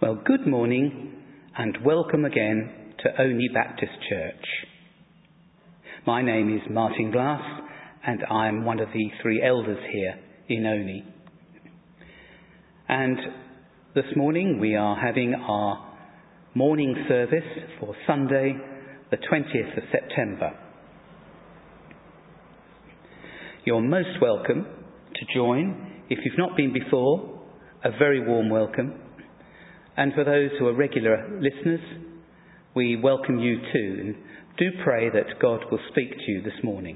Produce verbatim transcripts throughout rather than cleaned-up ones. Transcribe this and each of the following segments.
Well, good morning and welcome again to Only Baptist Church. My name is Martin Glass and I'm one of the three elders here in Only. And this morning we are having our morning service for Sunday, the twentieth of September. You're most welcome to join. If you've not been before, a very warm welcome. And for those who are regular listeners, we welcome you too, and do pray that God will speak to you this morning.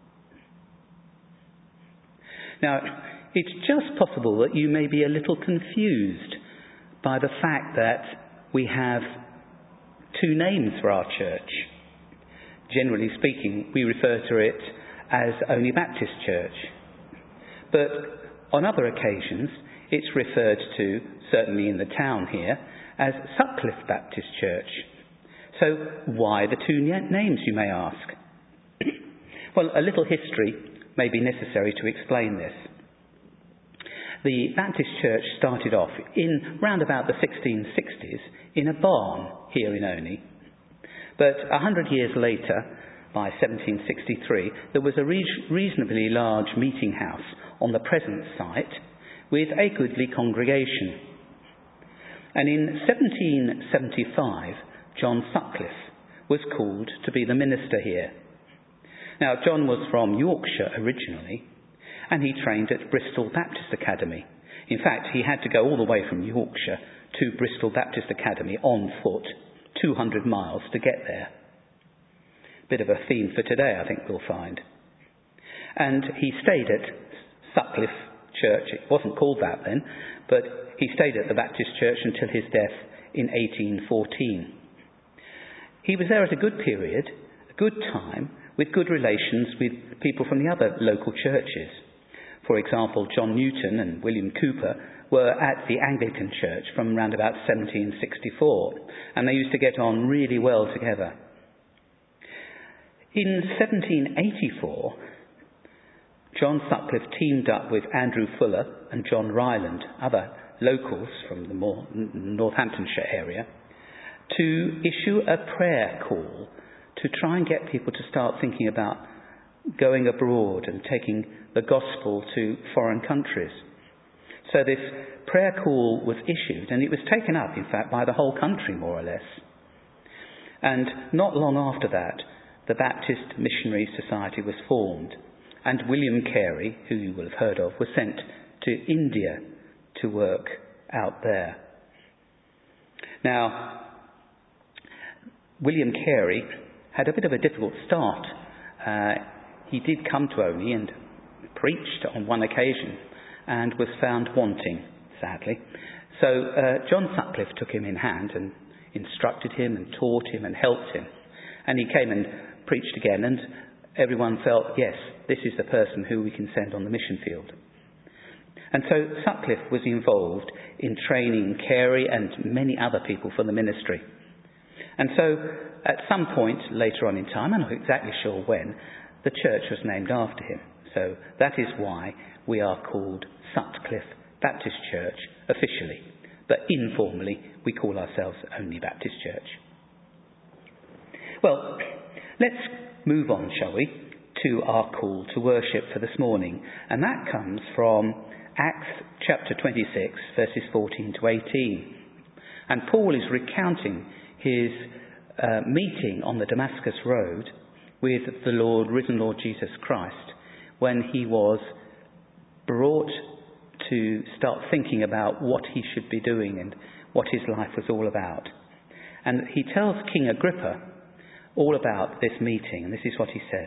Now, it's just possible that you may be a little confused by the fact that we have two names for our church. Generally speaking, we refer to it as Only Baptist Church. But on other occasions, it's referred to, certainly in the town here, as Sutcliffe Baptist Church. So why the two names, you may ask? Well, a little history may be necessary to explain this. The Baptist church started off in round about the sixteen sixties in a barn here in Only. But a hundred years later, by seventeen sixty-three, there was a re- reasonably large meeting house on the present site with a goodly congregation. And in seventeen seventy-five, John Sutcliffe was called to be the minister here. Now, John was from Yorkshire originally, and he trained at Bristol Baptist Academy. In fact, he had to go all the way from Yorkshire to Bristol Baptist Academy on foot, two hundred miles to get there. Bit of a theme for today, I think we'll find. And he stayed at Sutcliffe Church. It wasn't called that then, but he stayed at the Baptist Church until his death in eighteen fourteen. He was there at a good period, a good time, with good relations with people from the other local churches. For example, John Newton and William Cooper were at the Anglican Church from around about seventeen sixty-four, and they used to get on really well together. In seventeen eighty-four, John Sutcliffe teamed up with Andrew Fuller and John Ryland, other locals from the more Northamptonshire area, to issue a prayer call to try and get people to start thinking about going abroad and taking the gospel to foreign countries. So this prayer call was issued, and it was taken up, in fact, by the whole country, more or less. And not long after that, the Baptist Missionary Society was formed, and William Carey, who you will have heard of, was sent to India to work out there. Now, William Carey had a bit of a difficult start. Uh, he did come to Only and preached on one occasion and was found wanting, sadly. So uh, John Sutcliffe took him in hand and instructed him and taught him and helped him. And he came and preached again, and everyone felt, yes, this is the person who we can send on the mission field. And so Sutcliffe was involved in training Carey and many other people for the ministry. And so at some point later on in time, I'm not exactly sure when, the church was named after him. So that is why we are called Sutcliffe Baptist Church officially. But informally, we call ourselves Only Baptist Church. Well, let's move on, shall we, to our call to worship for this morning. And that comes from Acts chapter twenty-six, verses fourteen to eighteen. And Paul is recounting his uh, meeting on the Damascus Road with the Lord, risen Lord Jesus Christ, when he was brought to start thinking about what he should be doing and what his life was all about. And he tells King Agrippa all about this meeting, and this is what he says.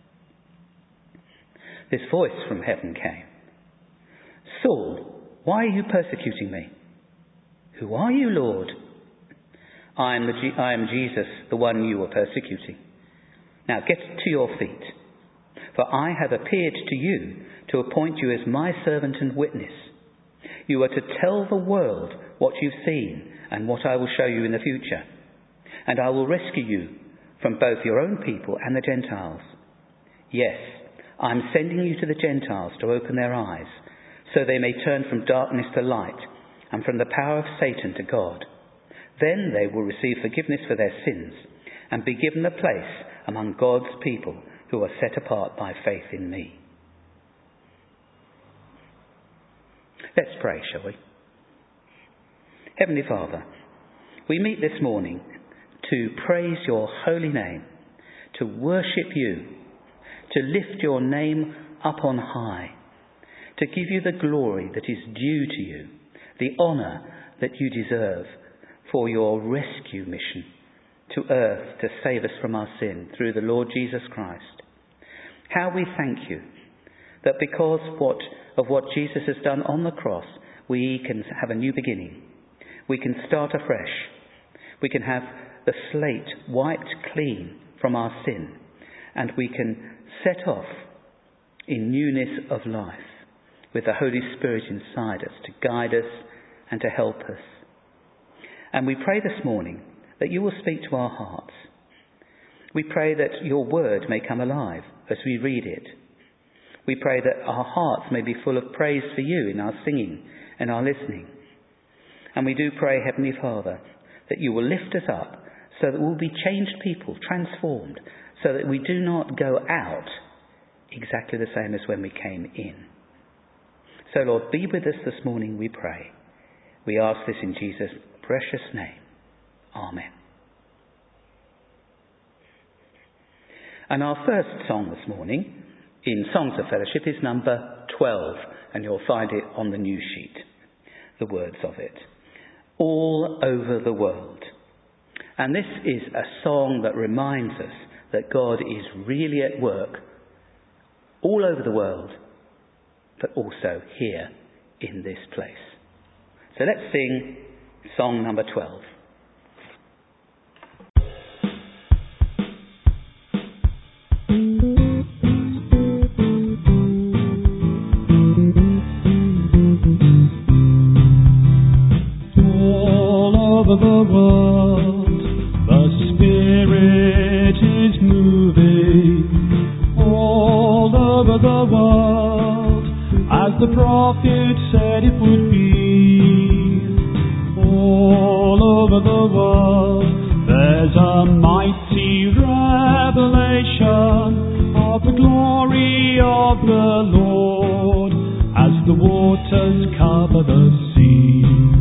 This voice from heaven came. Saul, why are you persecuting me? Who are you, Lord? I am, the G- I am Jesus, the one you are persecuting. Now get to your feet, for I have appeared to you to appoint you as my servant and witness. You are to tell the world what you've seen and what I will show you in the future. And I will rescue you from both your own people and the Gentiles. Yes, I am sending you to the Gentiles to open their eyes, so they may turn from darkness to light and from the power of Satan to God. Then they will receive forgiveness for their sins and be given a place among God's people who are set apart by faith in me. Let's pray, shall we? Heavenly Father, we meet this morning to praise your holy name, to worship you, to lift your name up on high, to give you the glory that is due to you, the honour that you deserve for your rescue mission to earth to save us from our sin through the Lord Jesus Christ. How we thank you that because what, of what Jesus has done on the cross, we can have a new beginning. We can start afresh. We can have the slate wiped clean from our sin, and we can set off in newness of life with the Holy Spirit inside us to guide us and to help us. And we pray this morning that you will speak to our hearts. We pray that your word may come alive as we read it. We pray that our hearts may be full of praise for you in our singing and our listening. And we do pray, Heavenly Father, that you will lift us up so that we'll be changed people, transformed, so that we do not go out exactly the same as when we came in. So, Lord, be with us this morning, we pray. We ask this in Jesus' precious name. Amen. And our first song this morning in Songs of Fellowship is number twelve, and you'll find it on the news sheet, the words of it. All over the world. And this is a song that reminds us that God is really at work all over the world, but also here in this place. So let's sing song number twelve. All over the world, the Spirit is moving. All over the world, as the prophet said it would be. All over the world, there's a mighty revelation of the glory of the Lord as the waters cover the sea.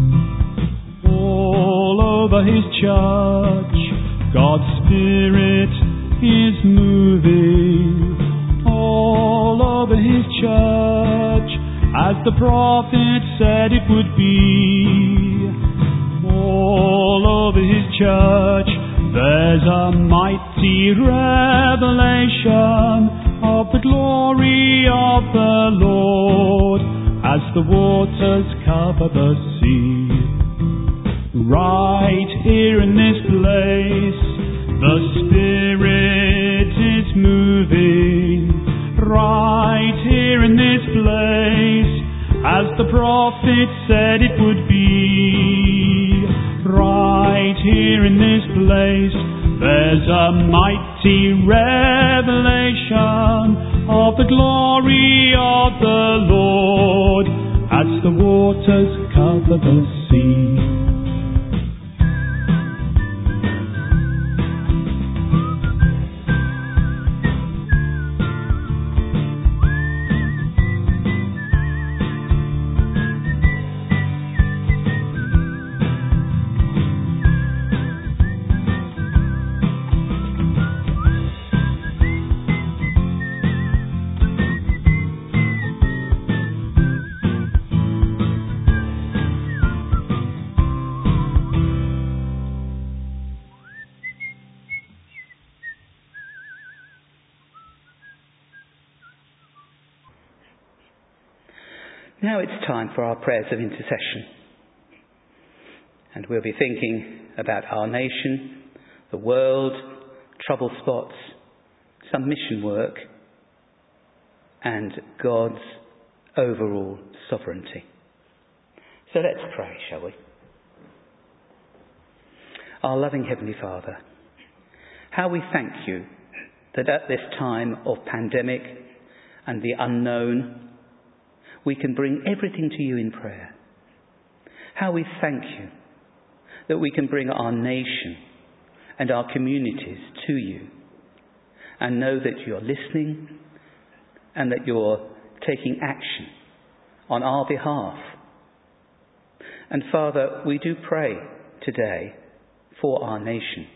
All over his church, God's Spirit is moving. All over his church, as the prophet said it would be. All over his church, there's a mighty revelation of the glory of the Lord as the waters cover the sea. Right here in this place, the Spirit is moving. Right here in this place, as the prophet said it would be. Right here in this place, there's a mighty revelation of the glory of the Lord as the waters cover the sea. Now it's time for our prayers of intercession. And we'll be thinking about our nation, the world, trouble spots, some mission work, and God's overall sovereignty. So let's pray, shall we? Our loving Heavenly Father, how we thank you that at this time of pandemic and the unknown, we can bring everything to you in prayer. How we thank you that we can bring our nation and our communities to you and know that you're listening and that you're taking action on our behalf. And Father, we do pray today for our nation.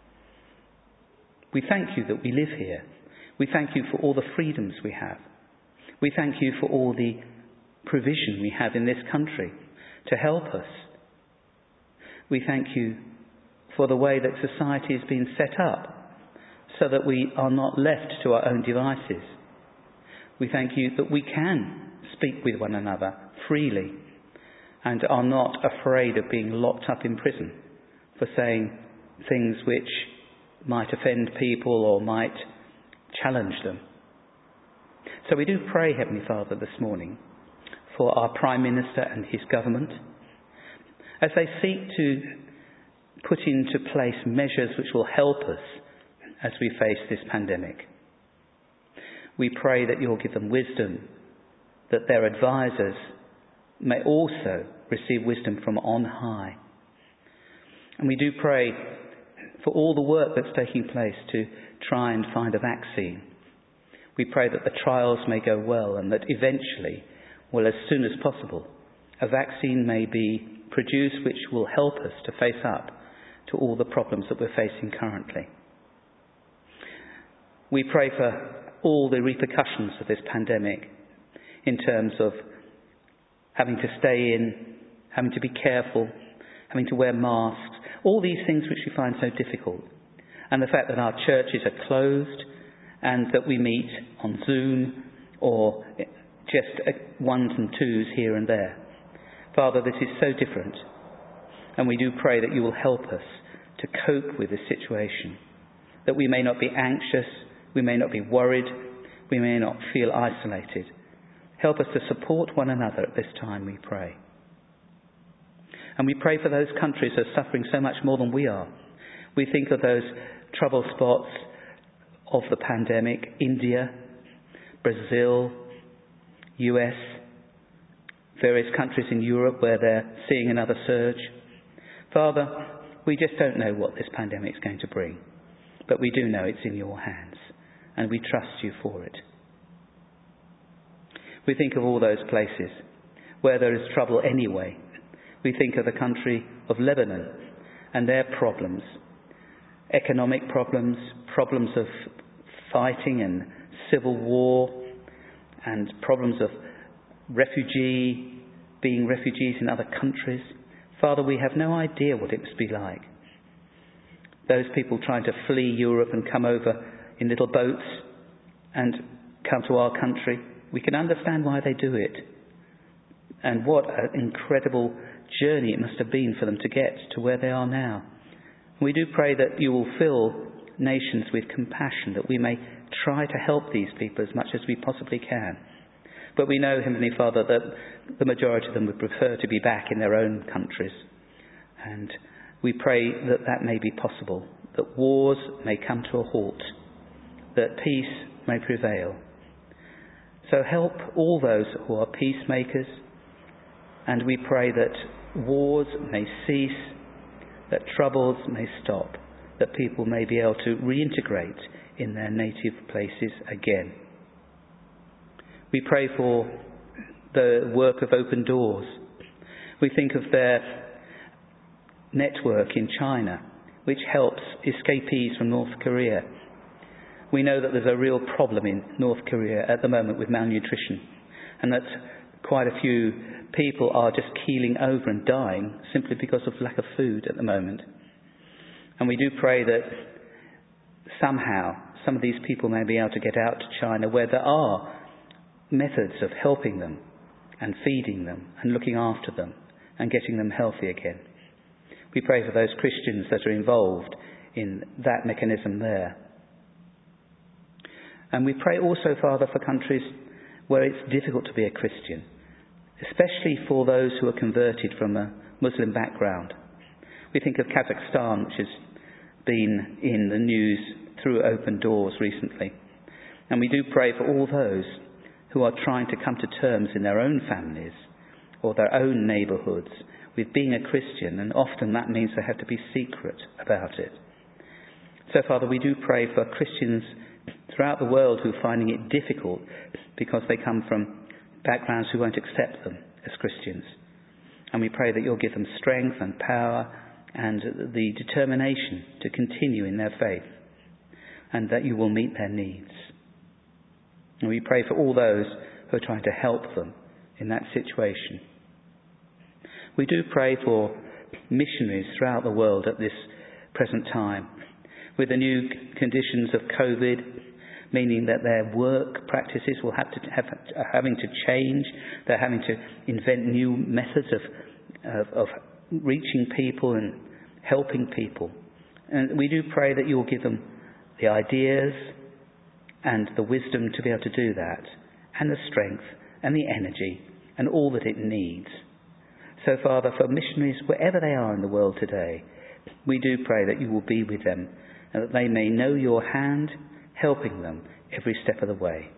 We thank you that we live here. We thank you for all the freedoms we have. We thank you for all the provision we have in this country to help us. We thank you for the way that society has been set up so that we are not left to our own devices. We thank you that we can speak with one another freely and are not afraid of being locked up in prison for saying things which might offend people or might challenge them. So we do pray, Heavenly Father, this morning for our Prime Minister and his government as they seek to put into place measures which will help us as we face this pandemic. We pray that you'll give them wisdom, that their advisors may also receive wisdom from on high. And we do pray for all the work that's taking place to try and find a vaccine. We pray that the trials may go well and that eventually, well, as soon as possible, a vaccine may be produced which will help us to face up to all the problems that we're facing currently. We pray for all the repercussions of this pandemic in terms of having to stay in, having to be careful, having to wear masks, all these things which we find so difficult. And the fact that our churches are closed and that we meet on Zoom or just ones and twos here and there. Father, this is so different. And we do pray that you will help us to cope with this situation, that we may not be anxious, we may not be worried, we may not feel isolated. Help us to support one another at this time, we pray. And we pray for those countries that are suffering so much more than we are. We think of those trouble spots of the pandemic, India, Brazil, U S, various countries in Europe where they're seeing another surge. Father, we just don't know what this pandemic is going to bring, but we do know it's in your hands, and we trust you for it. We think of all those places where there is trouble anyway. We think of the country of Lebanon and their problems, economic problems, problems of fighting and civil war, and problems of refugee, being refugees in other countries. Father, we have no idea what it must be like. Those people trying to flee Europe and come over in little boats and come to our country. We can understand why they do it. And what an incredible journey it must have been for them to get to where they are now. We do pray that you will fill nations with compassion, that we may try to help these people as much as we possibly can. But we know, Heavenly Father, that the majority of them would prefer to be back in their own countries. And we pray that that may be possible, that wars may come to a halt, that peace may prevail. So help all those who are peacemakers, and we pray that wars may cease, that troubles may stop, that people may be able to reintegrate in their native places again. We pray for the work of Open Doors. We think of their network in China, which helps escapees from North Korea. We know that there's a real problem in North Korea at the moment with malnutrition, and that quite a few people are just keeling over and dying simply because of lack of food at the moment. And we do pray that somehow some of these people may be able to get out to China, where there are methods of helping them and feeding them and looking after them and getting them healthy again. We pray for those Christians that are involved in that mechanism there. And we pray also, Father, for countries where it's difficult to be a Christian, especially for those who are converted from a Muslim background. We think of Kazakhstan, which has been in the news through Open Doors recently. And we do pray for all those who are trying to come to terms in their own families or their own neighbourhoods with being a Christian, and often that means they have to be secret about it. So, Father, we do pray for Christians throughout the world who are finding it difficult because they come from backgrounds who won't accept them as Christians. And we pray that you'll give them strength and power and the determination to continue in their faith, and that you will meet their needs. And we pray for all those who are trying to help them in that situation. We do pray for missionaries throughout the world at this present time, with the new conditions of COVID, meaning that their work practices will have to have are having to change. They're having to invent new methods of, of of reaching people and helping people. And we do pray that you will give them the ideas and the wisdom to be able to do that, and the strength and the energy and all that it needs. So, Father, for missionaries wherever they are in the world today, we do pray that you will be with them and that they may know your hand helping them every step of the way.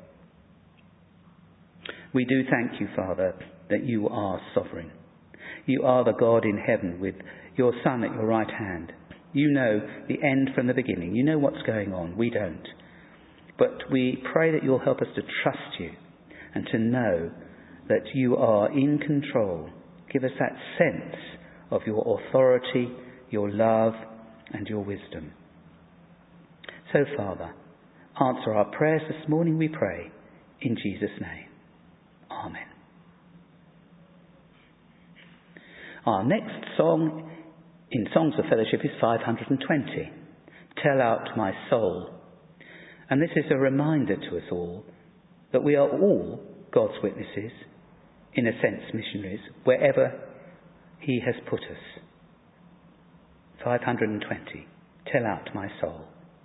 We do thank you, Father, that you are sovereign. You are the God in heaven with your Son at your right hand. You know the end from the beginning. You know what's going on. We don't. But we pray that you'll help us to trust you and to know that you are in control. Give us that sense of your authority, your love, and your wisdom. So, Father, answer our prayers this morning, we pray, in Jesus' name. Amen. Our next song in Songs of Fellowship is five hundred twenty, Tell Out My Soul. And this is a reminder to us all that we are all God's witnesses, in a sense missionaries, wherever he has put us. five hundred twenty, Tell Out My Soul.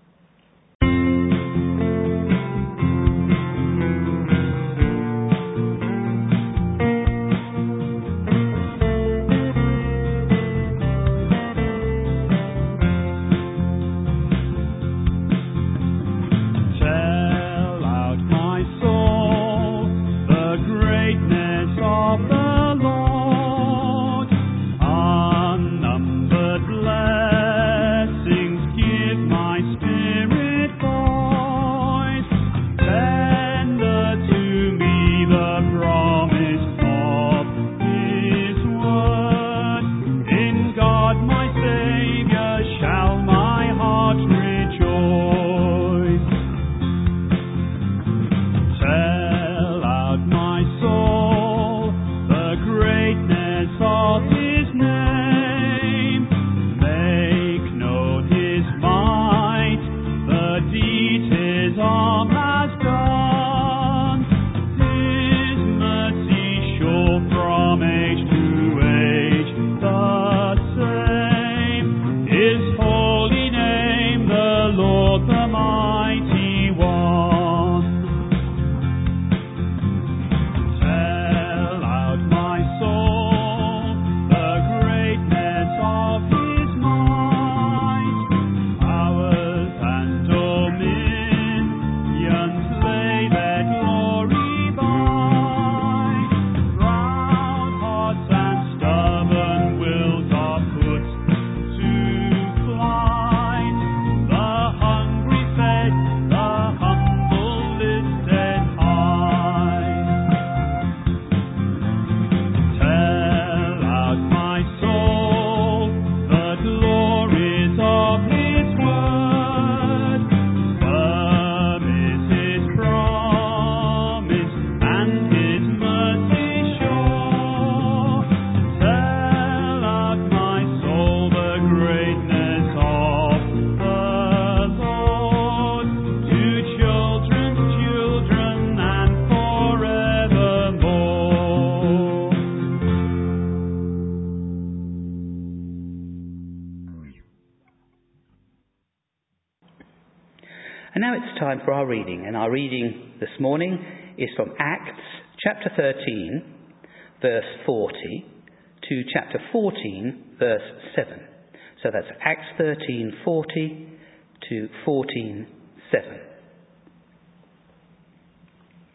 And now it's time for our reading, and our reading this morning is from Acts chapter thirteen, verse forty, to chapter fourteen, verse seven. So that's Acts thirteen, forty to fourteen, seven.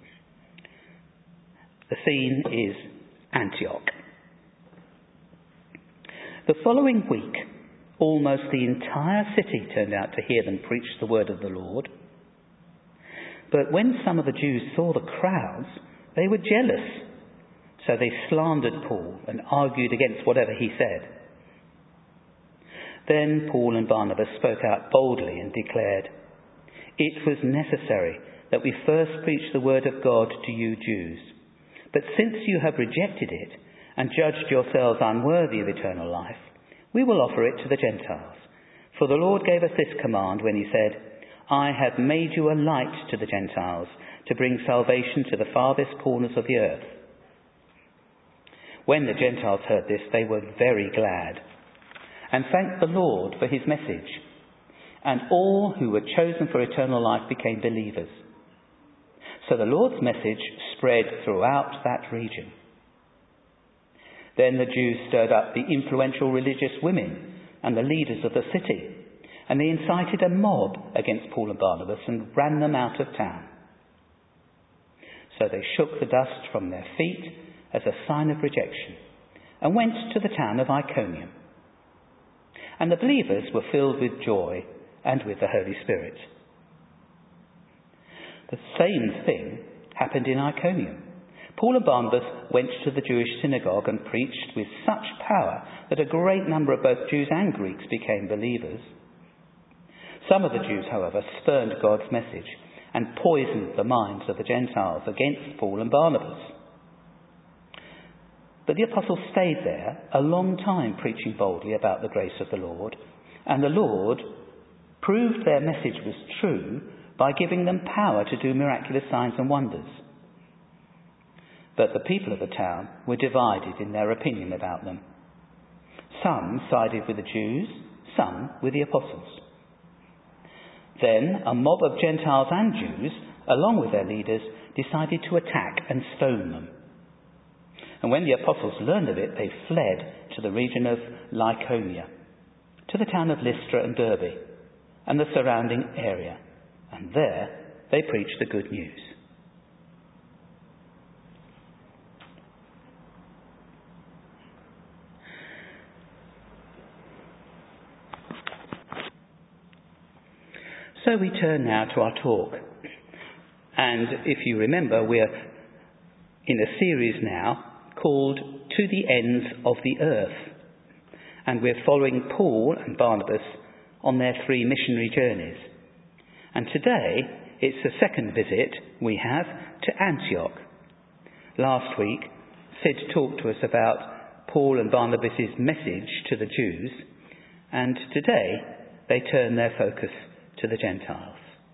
The scene is Antioch. The following week, almost the entire city turned out to hear them preach the word of the Lord. But when some of the Jews saw the crowds, they were jealous. So they slandered Paul and argued against whatever he said. Then Paul and Barnabas spoke out boldly and declared, "It was necessary that we first preach the word of God to you Jews. But since you have rejected it and judged yourselves unworthy of eternal life, we will offer it to the Gentiles. For the Lord gave us this command when he said, 'I have made you a light to the Gentiles, to bring salvation to the farthest corners of the earth.'" When the Gentiles heard this, they were very glad and thanked the Lord for his message. And all who were chosen for eternal life became believers. So the Lord's message spread throughout that region. Then the Jews stirred up the influential religious women and the leaders of the city, and they incited a mob against Paul and Barnabas and ran them out of town. So they shook the dust from their feet as a sign of rejection and went to the town of Iconium. And the believers were filled with joy and with the Holy Spirit. The same thing happened in Iconium. Paul and Barnabas went to the Jewish synagogue and preached with such power that a great number of both Jews and Greeks became believers. Some of the Jews, however, spurned God's message and poisoned the minds of the Gentiles against Paul and Barnabas. But the apostles stayed there a long time preaching boldly about the grace of the Lord, and the Lord proved their message was true by giving them power to do miraculous signs and wonders. But the people of the town were divided in their opinion about them. Some sided with the Jews, some with the apostles. Then a mob of Gentiles and Jews, along with their leaders, decided to attack and stone them. And when the apostles learned of it, they fled to the region of Lycaonia, to the town of Lystra and Derbe, and the surrounding area. And there they preached the good news. So we turn now to our talk. And if you remember, we're in a series now called To the Ends of the Earth. And we're following Paul and Barnabas on their three missionary journeys. And today, it's the second visit we have to Antioch. Last week, Sid talked to us about Paul and Barnabas' message to the Jews. And today, they turn their focus to the Gentiles.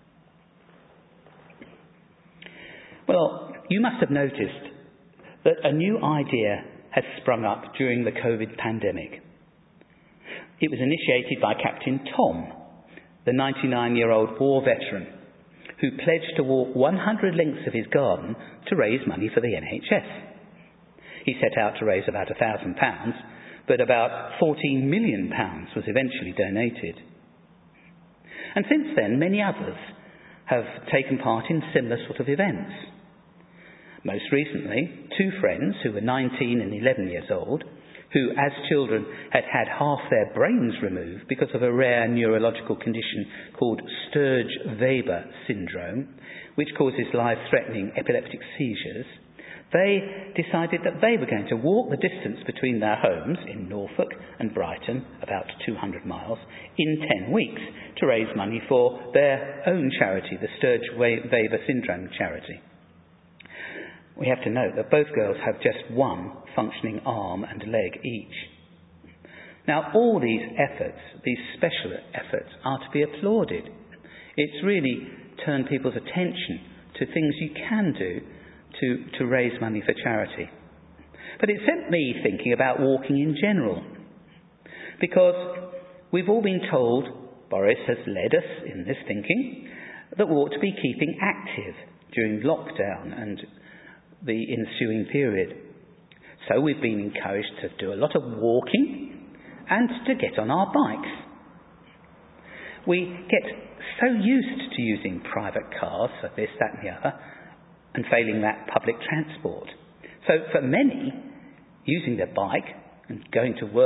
Well, you must have noticed that a new idea has sprung up during the COVID pandemic. It was initiated by Captain Tom, the ninety-nine-year-old war veteran, who pledged to walk one hundred lengths of his garden to raise money for the N H S. He set out to raise about one thousand pounds, but about fourteen million pounds was eventually donated. And since then, many others have taken part in similar sort of events. Most recently, two friends who were nineteen and eleven years old, who as children had had half their brains removed because of a rare neurological condition called Sturge-Weber syndrome, which causes life-threatening epileptic seizures, they decided that they were going to walk the distance between their homes in Norfolk and Brighton, about two hundred miles, in ten weeks to raise money for their own charity, the Sturge-Weber syndrome charity. We have to note that both girls have just one functioning arm and leg each. Now, all these efforts, these special efforts, are to be applauded. It's really turned people's attention to things you can do to, to raise money for charity. But it sent me thinking about walking in general. Because we've all been told, Boris has led us in this thinking, that we ought to be keeping active during lockdown and the ensuing period. So we've been encouraged to do a lot of walking and to get on our bikes. We get so used to using private cars for this, that and the other, and failing that, public transport. So for many, using their bike and going to work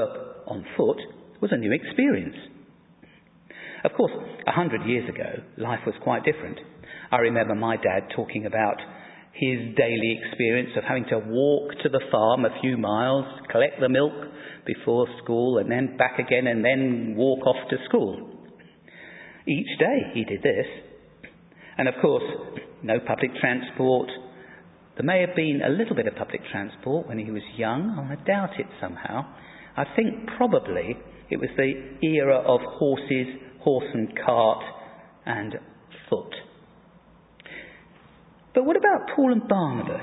on foot was a new experience. Of course, a hundred years ago, life was quite different. I remember my dad talking about his daily experience of having to walk to the farm a few miles, collect the milk before school, and then back again, and then walk off to school. Each day he did this. And of course, no public transport. There may have been a little bit of public transport when he was young. I doubt it somehow. I think probably it was the era of horses, horse and cart, and foot. But what about Paul and Barnabas?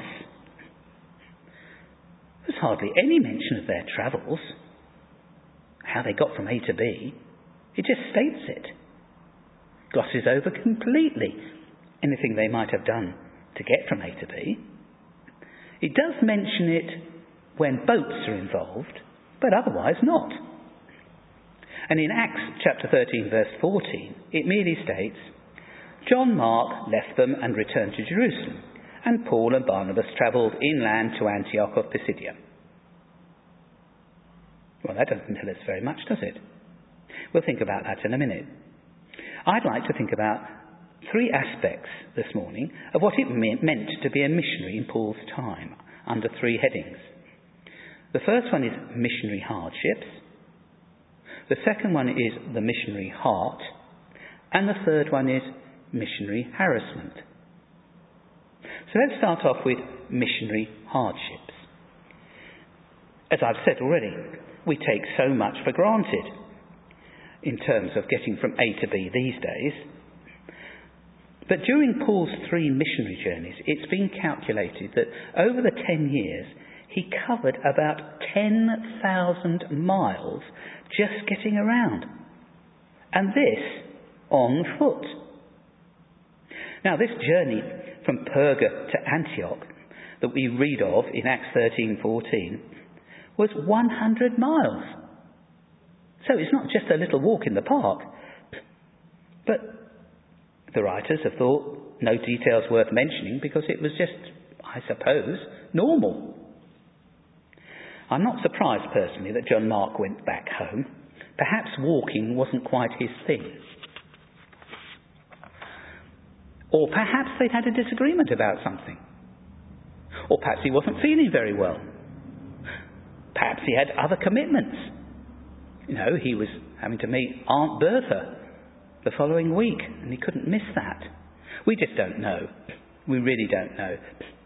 There's hardly any mention of their travels, how they got from A to B. It just states it. Glosses over completely anything they might have done to get from A to B. It does mention it when boats are involved, but otherwise not. And in Acts chapter thirteen, verse fourteen, it merely states, John Mark left them and returned to Jerusalem, and Paul and Barnabas travelled inland to Antioch of Pisidia. Well, that doesn't tell us very much, does it? We'll think about that in a minute. I'd like to think about three aspects this morning of what it meant to be a missionary in Paul's time, under three headings. The first one is missionary hardships. The second one is the missionary heart. And the third one is missionary harassment. So let's start off with missionary hardships. As I've said already, we take so much for granted in terms of getting from A to B these days. But during Paul's three missionary journeys, it's been calculated that over the ten years, he covered about ten thousand miles just getting around. And this on foot. Now, this journey from Perga to Antioch that we read of in Acts thirteen fourteen was one hundred miles. So it's not just a little walk in the park. But the writers have thought no details worth mentioning because it was just, I suppose, normal. I'm not surprised personally that John Mark went back home. Perhaps walking wasn't quite his thing. Or perhaps they'd had a disagreement about something. Or perhaps he wasn't feeling very well. Perhaps he had other commitments. You know, he was having to meet Aunt Bertha the following week, and he couldn't miss that. We just don't know. We really don't know.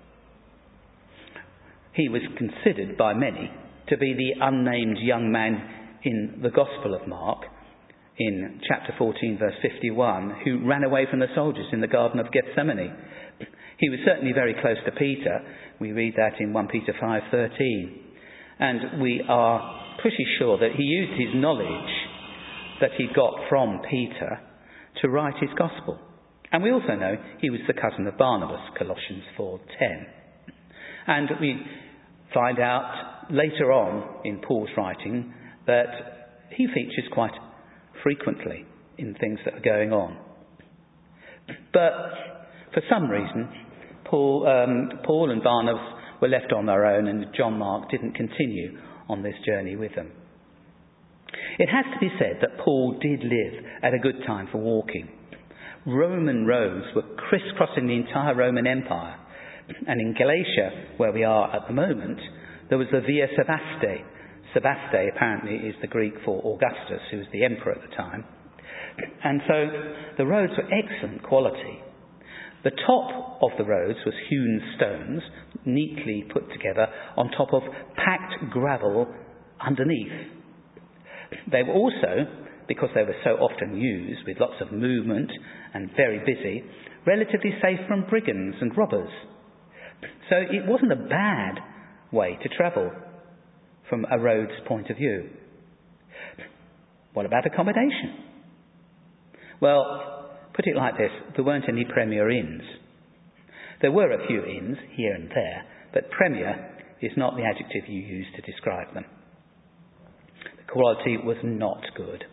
He was considered by many to be the unnamed young man in the Gospel of Mark, in chapter fourteen, verse fifty-one, who ran away from the soldiers in the Garden of Gethsemane. He was certainly very close to Peter. We read that in First Peter five thirteen. And we are pretty sure that he used his knowledge that he got from Peter to write his Gospel. And we also know he was the cousin of Barnabas, Colossians four ten. And we find out later on in Paul's writing that he features quite frequently in things that are going on. But for some reason, Paul, um, Paul and Barnabas were left on their own, and John Mark didn't continue on this journey with them. It has to be said that Paul did live at a good time for walking. Roman roads were crisscrossing the entire Roman Empire. And in Galatia, where we are at the moment, there was the Via Sebaste. Sebaste apparently is the Greek for Augustus, who was the emperor at the time. And so the roads were excellent quality. The top of the roads was hewn stones, neatly put together on top of packed gravel underneath. They were also, because they were so often used with lots of movement and very busy, relatively safe from brigands and robbers. So it wasn't a bad way to travel from a road's point of view. What about accommodation? Well, put it like this, there weren't any premier inns. There were a few inns here and there, but premier is not the adjective you use to describe them. The quality was not good.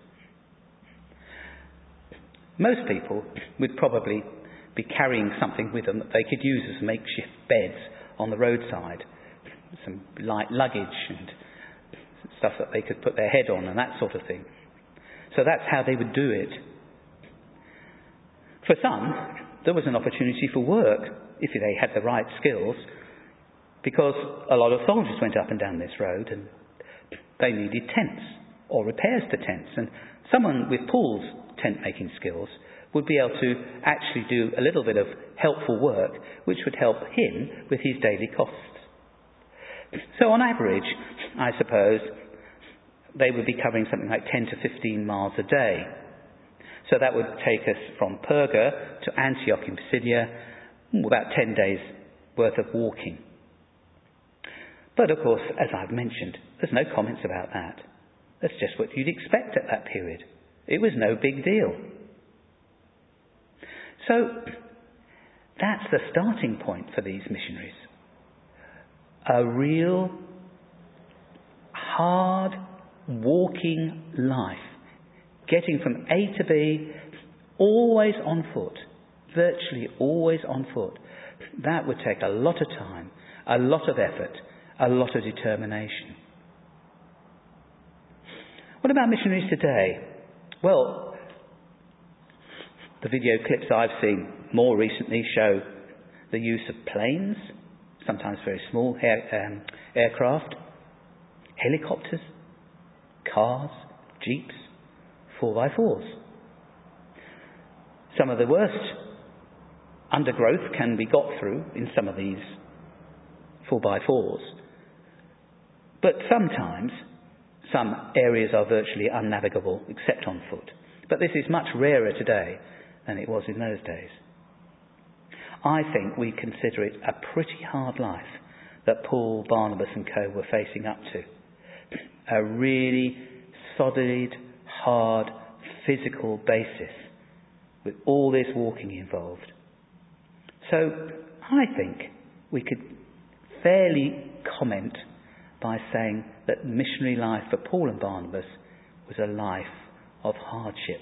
Most people would probably be carrying something with them that they could use as makeshift beds on the roadside. Some light luggage and stuff that they could put their head on and that sort of thing. So that's how they would do it. For some, there was an opportunity for work if they had the right skills, because a lot of soldiers went up and down this road and they needed tents or repairs to tents, and someone with Paul's tent making skills would be able to actually do a little bit of helpful work which would help him with his daily costs. So on average, I suppose, they would be covering something like ten to fifteen miles a day. So that would take us from Perga to Antioch in Pisidia, about ten days worth of walking. But of course, as I've mentioned, there's no comments about that. That's just what you'd expect at that period. It was no big deal. So that's the starting point for these missionaries. A real hard walking life, getting from A to B, always on foot, virtually always on foot. That would take a lot of time, a lot of effort, a lot of determination. What about missionaries today? Well, the video clips I've seen more recently show the use of planes, sometimes very small air, um, aircraft, helicopters, cars, jeeps, four by fours. Some of the worst undergrowth can be got through in some of these four by fours. But sometimes some areas are virtually unnavigable except on foot. But this is much rarer today than it was in those days. I think we consider it a pretty hard life that Paul, Barnabas and co were facing up to. A really solid, hard, physical basis with all this walking involved. So I think we could fairly comment by saying that missionary life for Paul and Barnabas was a life of hardship.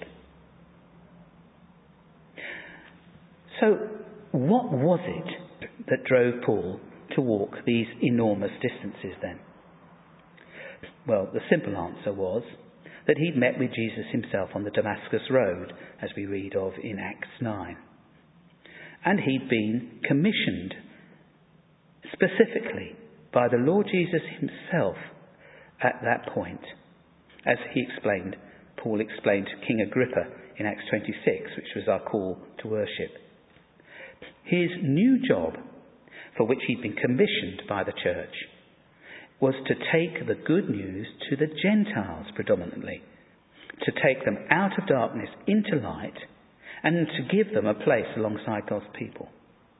So what was it that drove Paul to walk these enormous distances then? Well, the simple answer was that he'd met with Jesus himself on the Damascus Road, as we read of in Acts nine. And he'd been commissioned specifically by the Lord Jesus himself at that point. As he explained, Paul explained to King Agrippa in Acts twenty-six, which was our call to worship. His new job, for which he'd been commissioned by the church, was to take the good news to the Gentiles predominantly, to take them out of darkness into light, and to give them a place alongside God's people.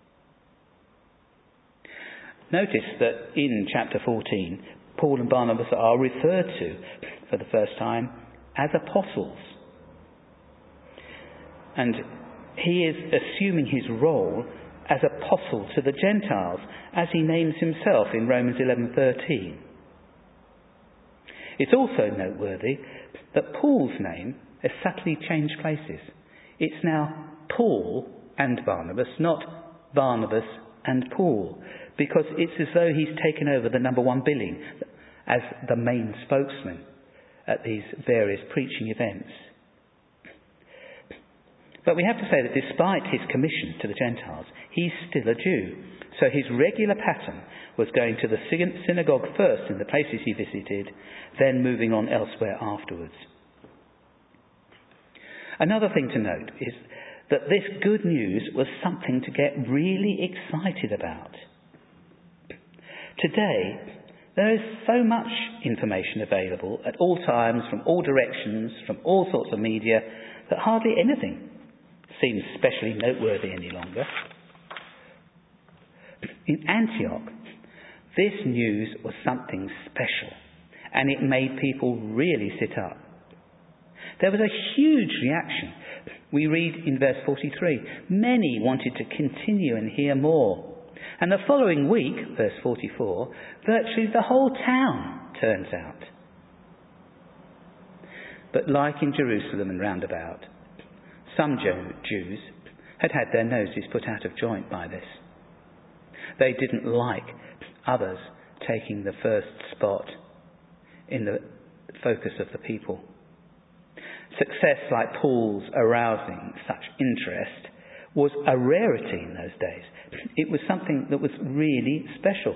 Notice that in chapter fourteen, Paul and Barnabas are referred to for the first time as apostles. And he is assuming his role as apostle to the Gentiles, as he names himself in Romans eleven thirteen. It's also noteworthy that Paul's name has subtly changed places. It's now Paul and Barnabas, not Barnabas and Paul, because it's as though he's taken over the number one billing as the main spokesman at these various preaching events. But we have to say that despite his commission to the Gentiles, he's still a Jew. So his regular pattern was going to the synagogue first in the places he visited, then moving on elsewhere afterwards. Another thing to note is that this good news was something to get really excited about. Today, there is so much information available at all times, from all directions, from all sorts of media, that hardly anything seems especially noteworthy any longer. In Antioch, this news was something special, and it made people really sit up. There was a huge reaction. We read in verse forty-three, many wanted to continue and hear more. And the following week, verse forty-four, virtually the whole town turns out. But like in Jerusalem and round about, some Jews had had their noses put out of joint by this. They didn't like others taking the first spot in the focus of the people. Success like Paul's arousing such interest was a rarity in those days. It was something that was really special.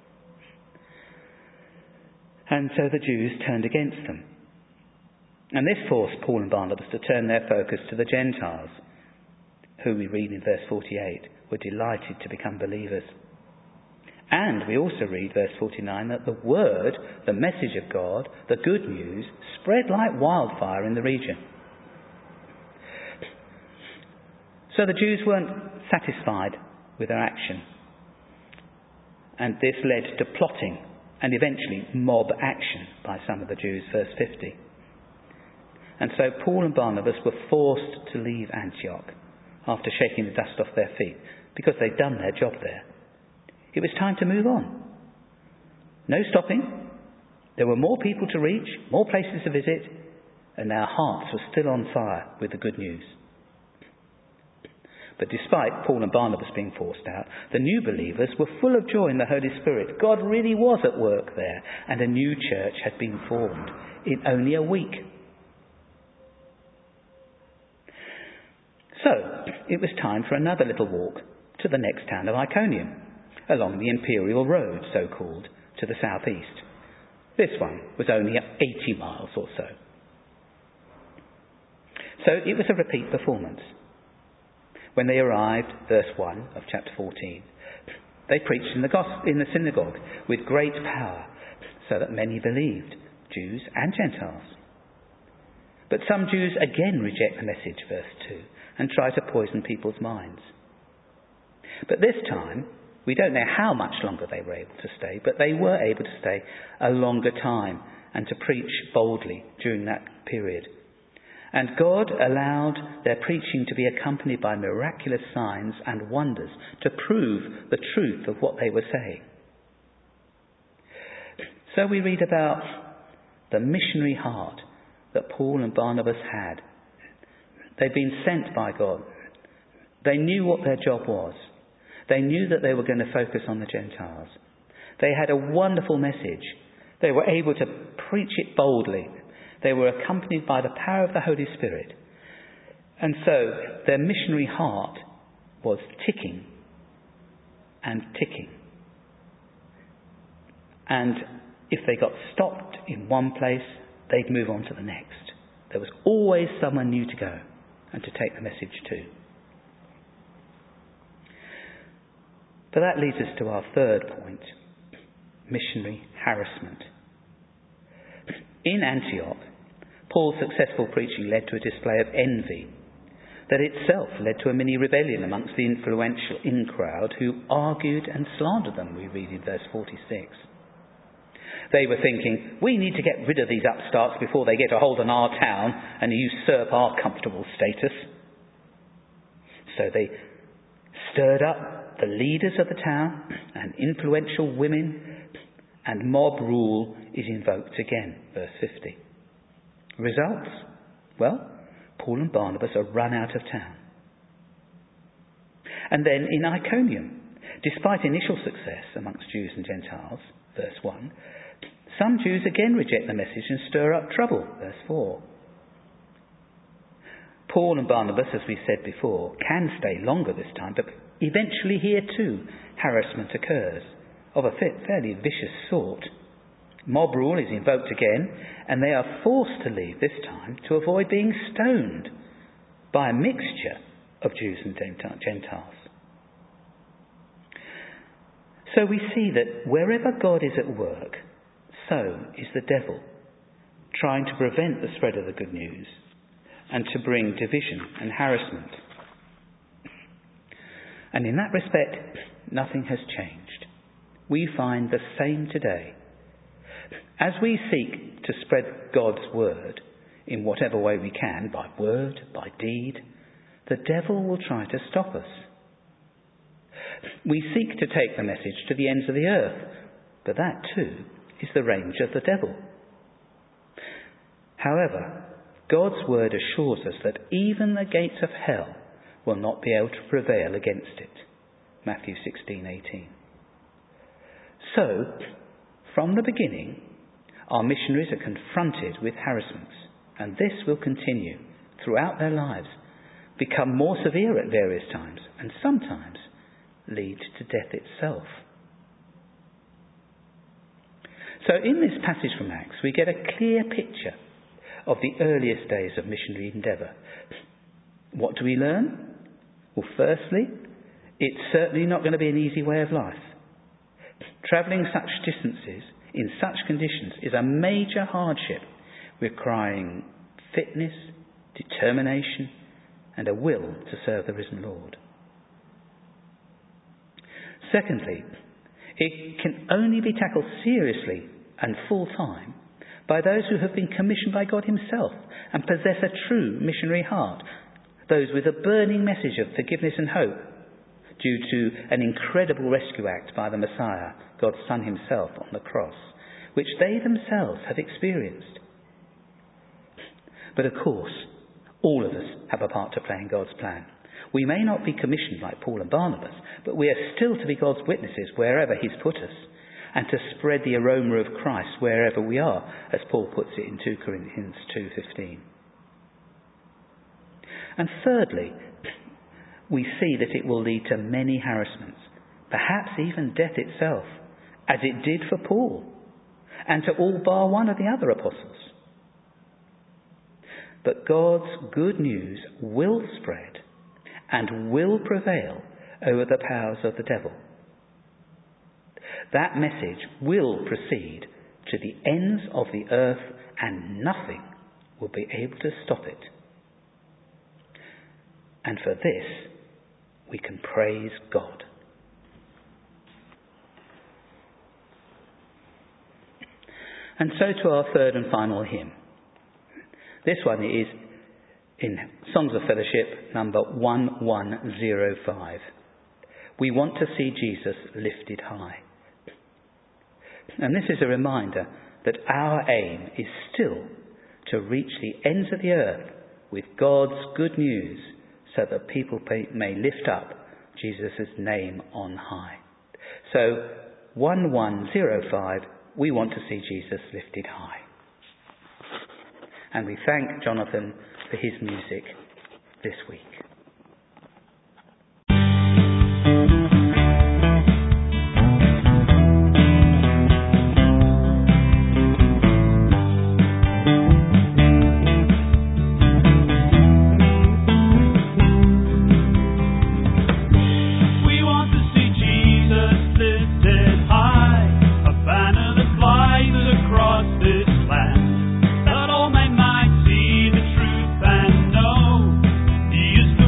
And so the Jews turned against them. And this forced Paul and Barnabas to turn their focus to the Gentiles, who we read in verse forty-eight were delighted to become believers. And we also read, verse forty-nine, that the word, the message of God, the good news, spread like wildfire in the region. So the Jews weren't satisfied with their action. And this led to plotting and eventually mob action by some of the Jews, verse fifty. And so Paul and Barnabas were forced to leave Antioch after shaking the dust off their feet, because they'd done their job there. It was time to move on. No stopping. There were more people to reach, more places to visit, and their hearts were still on fire with the good news. But despite Paul and Barnabas being forced out, the new believers were full of joy in the Holy Spirit. God really was at work there, and a new church had been formed in only a week. So, it was time for another little walk to the next town of Iconium, along the Imperial Road, so called, to the southeast. This one was only eighty miles or so. So it was a repeat performance. When they arrived, verse one of chapter fourteen, they preached in the, gospel, in the synagogue with great power, so that many believed, Jews and Gentiles. But some Jews again reject the message, verse two, and try to poison people's minds. But this time, we don't know how much longer they were able to stay, but they were able to stay a longer time and to preach boldly during that period. And God allowed their preaching to be accompanied by miraculous signs and wonders to prove the truth of what they were saying. So we read about the missionary heart that Paul and Barnabas had. They'd been sent by God. They knew what their job was. They knew that they were going to focus on the Gentiles. They had a wonderful message. They were able to preach it boldly. They were accompanied by the power of the Holy Spirit. And so their missionary heart was ticking and ticking. And if they got stopped in one place, they'd move on to the next. There was always someone new to go and to take the message to. But that leads us to our third point, missionary harassment. In Antioch, Paul's successful preaching led to a display of envy that itself led to a mini rebellion amongst the influential in-crowd who argued and slandered them, we read in verse forty-six. They were thinking, we need to get rid of these upstarts before they get a hold on our town and usurp our comfortable status. So they stirred up the leaders of the town and influential women, and mob rule is invoked again, verse fifty. Results? Well, Paul and Barnabas are run out of town. And then in Iconium, despite initial success amongst Jews and Gentiles, verse one, some Jews again reject the message and stir up trouble, verse four. Paul and Barnabas, as we said before, can stay longer this time, but eventually here too harassment occurs, of a fairly vicious sort. Mob rule is invoked again, and they are forced to leave this time to avoid being stoned by a mixture of Jews and Gentiles. So we see that wherever God is at work, so is the devil, trying to prevent the spread of the good news and to bring division and harassment. And in that respect, nothing has changed. We find the same today. As we seek to spread God's word in whatever way we can, by word, by deed, the devil will try to stop us. We seek to take the message to the ends of the earth, but that too is the range of the devil. However, God's word assures us that even the gates of hell will not be able to prevail against it. Matthew sixteen eighteen. So, from the beginning, our missionaries are confronted with harassments, and this will continue throughout their lives, become more severe at various times, and sometimes lead to death itself. So in this passage from Acts, we get a clear picture of the earliest days of missionary endeavour. What do we learn? Well, firstly, it's certainly not going to be an easy way of life. Travelling such distances in such conditions is a major hardship, requiring fitness, determination, and a will to serve the risen Lord. Secondly, it can only be tackled seriously and full-time by those who have been commissioned by God himself and possess a true missionary heart, those with a burning message of forgiveness and hope due to an incredible rescue act by the Messiah, God's Son himself, on the cross, which they themselves have experienced. But of course, all of us have a part to play in God's plan. We may not be commissioned like Paul and Barnabas, but we are still to be God's witnesses wherever he's put us, and to spread the aroma of Christ wherever we are, as Paul puts it in two Corinthians two fifteen. And thirdly, we see that it will lead to many harassments, perhaps even death itself, as it did for Paul, and to all bar one of the other apostles. But God's good news will spread and will prevail over the powers of the devil. That message will proceed to the ends of the earth, and nothing will be able to stop it. And for this, we can praise God. And so to our third and final hymn. This one is in Songs of Fellowship, number one one zero five. We want to see Jesus lifted high. And this is a reminder that our aim is still to reach the ends of the earth with God's good news, so that people may lift up Jesus' name on high. So, one one zero five, we want to see Jesus lifted high. And we thank Jonathan for his music this week. That all men might see the truth and know He is the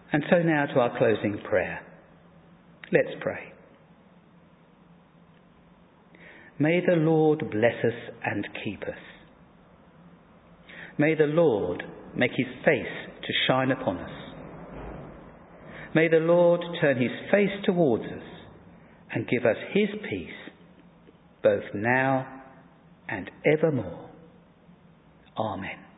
And so now to our closing prayer. Let's pray. May the Lord bless us and keep us. May the Lord make his face to shine upon us. May the Lord turn his face towards us and give us his peace, both now and evermore. Amen.